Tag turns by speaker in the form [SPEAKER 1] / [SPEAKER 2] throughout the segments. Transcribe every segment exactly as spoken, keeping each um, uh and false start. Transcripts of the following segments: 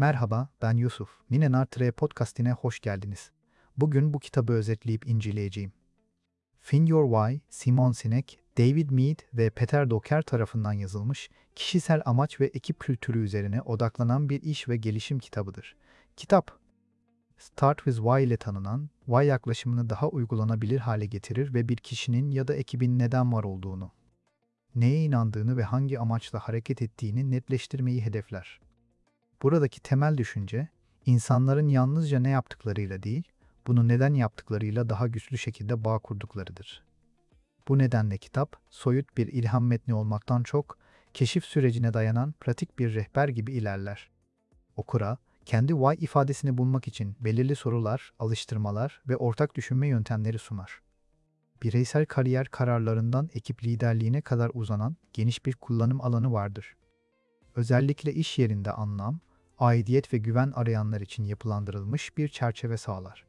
[SPEAKER 1] Merhaba, ben Yusuf. Minenar Podcast'ine hoş geldiniz. Bugün bu kitabı özetleyip inceleyeceğim. Find Your Why, Simon Sinek, David Mead ve Peter Drucker tarafından yazılmış, kişisel amaç ve ekip kültürü üzerine odaklanan bir iş ve gelişim kitabıdır. Kitap, Start with Why ile tanınan, why yaklaşımını daha uygulanabilir hale getirir ve bir kişinin ya da ekibin neden var olduğunu, neye inandığını ve hangi amaçla hareket ettiğini netleştirmeyi hedefler. Buradaki temel düşünce, insanların yalnızca ne yaptıklarıyla değil, bunu neden yaptıklarıyla daha güçlü şekilde bağ kurduklarıdır. Bu nedenle kitap, soyut bir ilham metni olmaktan çok, keşif sürecine dayanan pratik bir rehber gibi ilerler. Okura, kendi why ifadesini bulmak için belirli sorular, alıştırmalar ve ortak düşünme yöntemleri sunar. Bireysel kariyer kararlarından ekip liderliğine kadar uzanan geniş bir kullanım alanı vardır. Özellikle iş yerinde anlam, aidiyet ve güven arayanlar için yapılandırılmış bir çerçeve sağlar.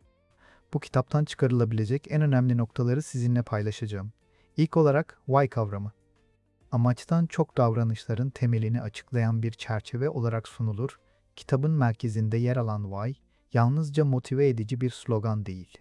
[SPEAKER 1] Bu kitaptan çıkarılabilecek en önemli noktaları sizinle paylaşacağım. İlk olarak why kavramı. Amaçtan çok davranışların temelini açıklayan bir çerçeve olarak sunulur. Kitabın merkezinde yer alan why, yalnızca motive edici bir slogan değil.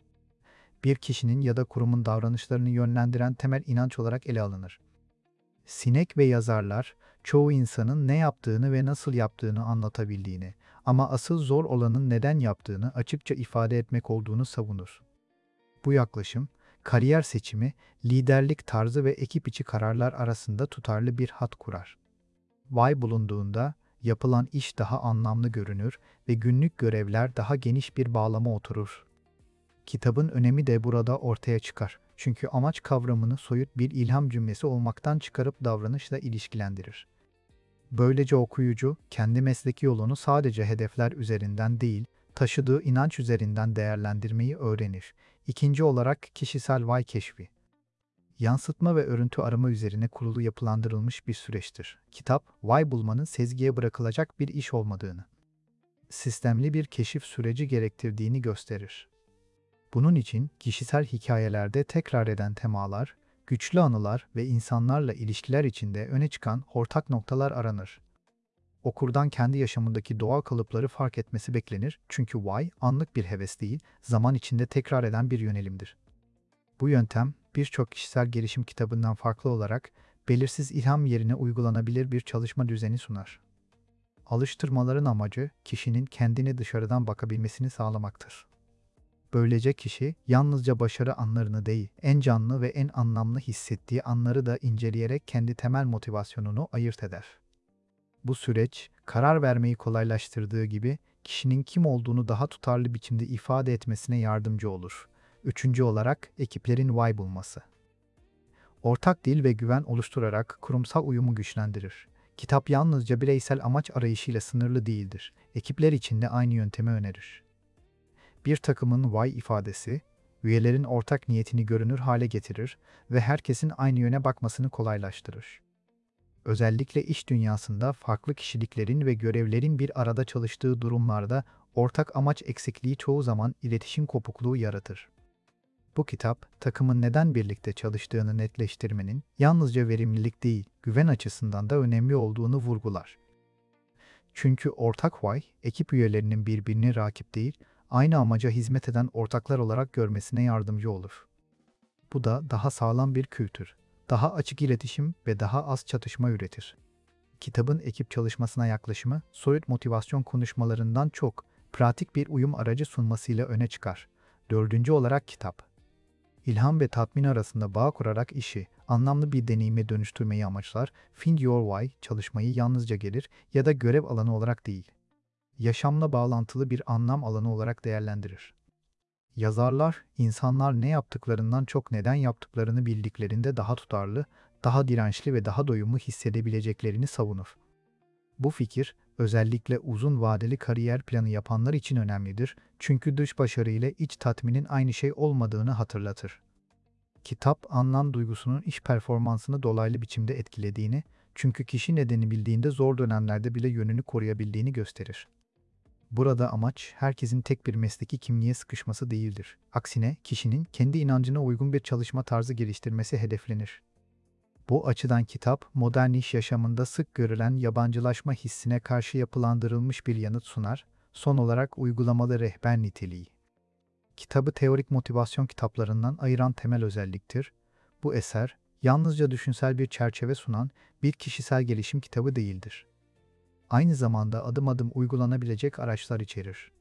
[SPEAKER 1] Bir kişinin ya da kurumun davranışlarını yönlendiren temel inanç olarak ele alınır. Sinek ve yazarlar, çoğu insanın ne yaptığını ve nasıl yaptığını anlatabildiğini ama asıl zor olanın neden yaptığını açıkça ifade etmek olduğunu savunur. Bu yaklaşım, kariyer seçimi, liderlik tarzı ve ekip içi kararlar arasında tutarlı bir hat kurar. Why bulunduğunda, yapılan iş daha anlamlı görünür ve günlük görevler daha geniş bir bağlama oturur. Kitabın önemi de burada ortaya çıkar. Çünkü amaç kavramını soyut bir ilham cümlesi olmaktan çıkarıp davranışla ilişkilendirir. Böylece okuyucu, kendi mesleki yolunu sadece hedefler üzerinden değil, taşıdığı inanç üzerinden değerlendirmeyi öğrenir. İkinci olarak kişisel why keşfi. Yansıtma ve örüntü arama üzerine kurulu yapılandırılmış bir süreçtir. Kitap, why bulmanın sezgiye bırakılacak bir iş olmadığını, sistemli bir keşif süreci gerektirdiğini gösterir. Bunun için kişisel hikayelerde tekrar eden temalar, güçlü anılar ve insanlarla ilişkiler içinde öne çıkan ortak noktalar aranır. Okurdan kendi yaşamındaki doğal kalıpları fark etmesi beklenir çünkü why anlık bir heves değil, zaman içinde tekrar eden bir yönelimdir. Bu yöntem birçok kişisel gelişim kitabından farklı olarak belirsiz ilham yerine uygulanabilir bir çalışma düzeni sunar. Alıştırmaların amacı kişinin kendine dışarıdan bakabilmesini sağlamaktır. Böylece kişi yalnızca başarı anlarını değil, en canlı ve en anlamlı hissettiği anları da inceleyerek kendi temel motivasyonunu ayırt eder. Bu süreç, karar vermeyi kolaylaştırdığı gibi kişinin kim olduğunu daha tutarlı biçimde ifade etmesine yardımcı olur. Üçüncü olarak ekiplerin why bulması. Ortak dil ve güven oluşturarak kurumsal uyumu güçlendirir. Kitap yalnızca bireysel amaç arayışıyla sınırlı değildir. Ekipler için de aynı yöntemi önerir. Bir takımın why ifadesi, üyelerin ortak niyetini görünür hale getirir ve herkesin aynı yöne bakmasını kolaylaştırır. Özellikle iş dünyasında farklı kişiliklerin ve görevlerin bir arada çalıştığı durumlarda ortak amaç eksikliği çoğu zaman iletişim kopukluğu yaratır. Bu kitap, takımın neden birlikte çalıştığını netleştirmenin yalnızca verimlilik değil, güven açısından da önemli olduğunu vurgular. Çünkü ortak why, ekip üyelerinin birbirini rakip değil, aynı amaca hizmet eden ortaklar olarak görmesine yardımcı olur. Bu da daha sağlam bir kültür, daha açık iletişim ve daha az çatışma üretir. Kitabın ekip çalışmasına yaklaşımı, soyut motivasyon konuşmalarından çok, pratik bir uyum aracı sunmasıyla öne çıkar. Dördüncü olarak kitap. İlham ve tatmin arasında bağ kurarak işi, anlamlı bir deneyime dönüştürmeyi amaçlar, Find Your Why çalışmayı yalnızca gelir ya da görev alanı olarak değil, yaşamla bağlantılı bir anlam alanı olarak değerlendirir. Yazarlar, insanlar ne yaptıklarından çok neden yaptıklarını bildiklerinde daha tutarlı, daha dirençli ve daha doyumlu hissedebileceklerini savunur. Bu fikir, özellikle uzun vadeli kariyer planı yapanlar için önemlidir çünkü dış başarı ile iç tatminin aynı şey olmadığını hatırlatır. Kitap, anlam duygusunun iş performansını dolaylı biçimde etkilediğini, çünkü kişi nedeni bildiğinde zor dönemlerde bile yönünü koruyabildiğini gösterir. Burada amaç, herkesin tek bir mesleki kimliğe sıkışması değildir. Aksine, kişinin kendi inancına uygun bir çalışma tarzı geliştirmesi hedeflenir. Bu açıdan kitap, modern iş yaşamında sık görülen yabancılaşma hissine karşı yapılandırılmış bir yanıt sunar, son olarak uygulamalı rehber niteliği. Kitabı teorik motivasyon kitaplarından ayıran temel özelliktir. Bu eser, yalnızca düşünsel bir çerçeve sunan bir kişisel gelişim kitabı değildir. Aynı zamanda adım adım uygulanabilecek araçlar içerir.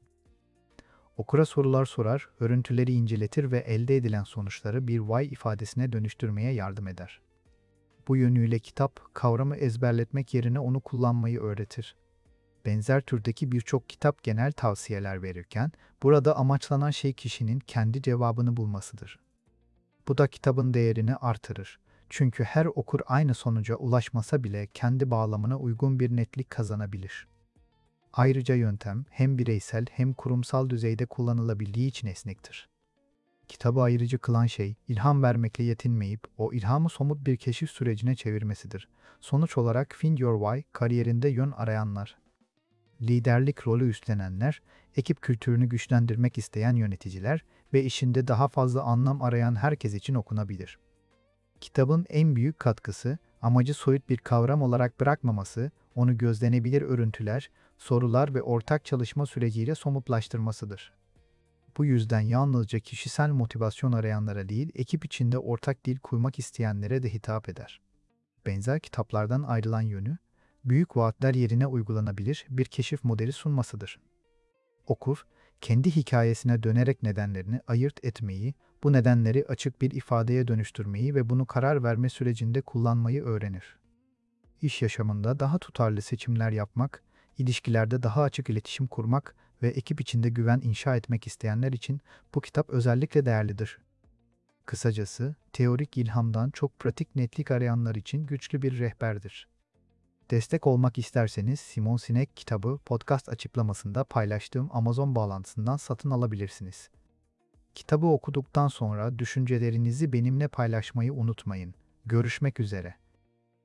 [SPEAKER 1] Okura sorular sorar, örüntüleri inceletir ve elde edilen sonuçları bir why ifadesine dönüştürmeye yardım eder. Bu yönüyle kitap, kavramı ezberletmek yerine onu kullanmayı öğretir. Benzer türdeki birçok kitap genel tavsiyeler verirken, burada amaçlanan şey kişinin kendi cevabını bulmasıdır. Bu da kitabın değerini artırır. Çünkü her okur aynı sonuca ulaşmasa bile kendi bağlamına uygun bir netlik kazanabilir. Ayrıca yöntem hem bireysel hem kurumsal düzeyde kullanılabildiği için esnektir. Kitabı ayrıcı kılan şey, ilham vermekle yetinmeyip o ilhamı somut bir keşif sürecine çevirmesidir. Sonuç olarak Find Your Why, kariyerinde yön arayanlar, liderlik rolü üstlenenler, ekip kültürünü güçlendirmek isteyen yöneticiler ve işinde daha fazla anlam arayan herkes için okunabilir. Kitabın en büyük katkısı, amacı soyut bir kavram olarak bırakmaması, onu gözlenebilir örüntüler, sorular ve ortak çalışma süreciyle somutlaştırmasıdır. Bu yüzden yalnızca kişisel motivasyon arayanlara değil, ekip içinde ortak dil kurmak isteyenlere de hitap eder. Benzer kitaplardan ayrılan yönü, büyük vaatler yerine uygulanabilir bir keşif modeli sunmasıdır. Okur, kendi hikayesine dönerek nedenlerini ayırt etmeyi, bu nedenleri açık bir ifadeye dönüştürmeyi ve bunu karar verme sürecinde kullanmayı öğrenir. İş yaşamında daha tutarlı seçimler yapmak, ilişkilerde daha açık iletişim kurmak ve ekip içinde güven inşa etmek isteyenler için bu kitap özellikle değerlidir. Kısacası, teorik ilhamdan çok pratik netlik arayanlar için güçlü bir rehberdir. Destek olmak isterseniz Simon Sinek kitabı podcast açıklamasında paylaştığım Amazon bağlantısından satın alabilirsiniz. Kitabı okuduktan sonra düşüncelerinizi benimle paylaşmayı unutmayın. Görüşmek üzere.